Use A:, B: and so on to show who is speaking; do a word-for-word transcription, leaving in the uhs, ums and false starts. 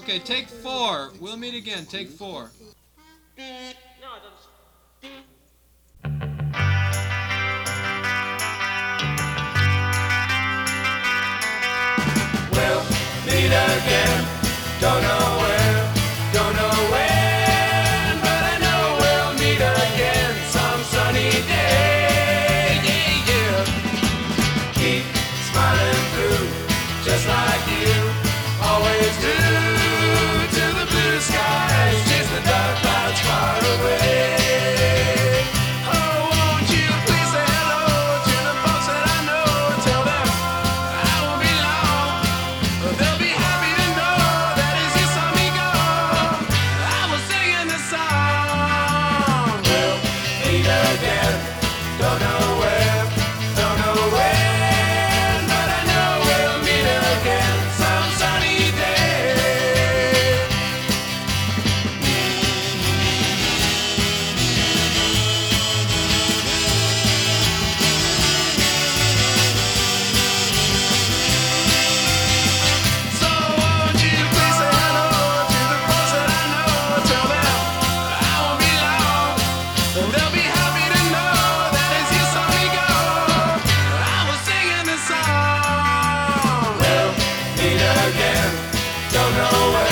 A: Okay, take four. We'll meet again. Take four.
B: We'll meet again. Don't know where, don't know when, but I know we'll meet again some sunny day. Yeah, yeah. Keep smiling through, just like you always do. To the blue skies, chase the dark clouds far away. Oh, won't you please say hello to the folks that I know? Tell them I won't be long. They'll be happy to know that as you saw me go, I was singing this song. We'll meet again. Don't know where, don't know when, but I know we'll meet again some sunny day. So won't you please say hello to the folks that I know? Tell them I won't be long. They'll be happy to know that as you saw me go, I was singing this song. We'll meet again. Don't know where.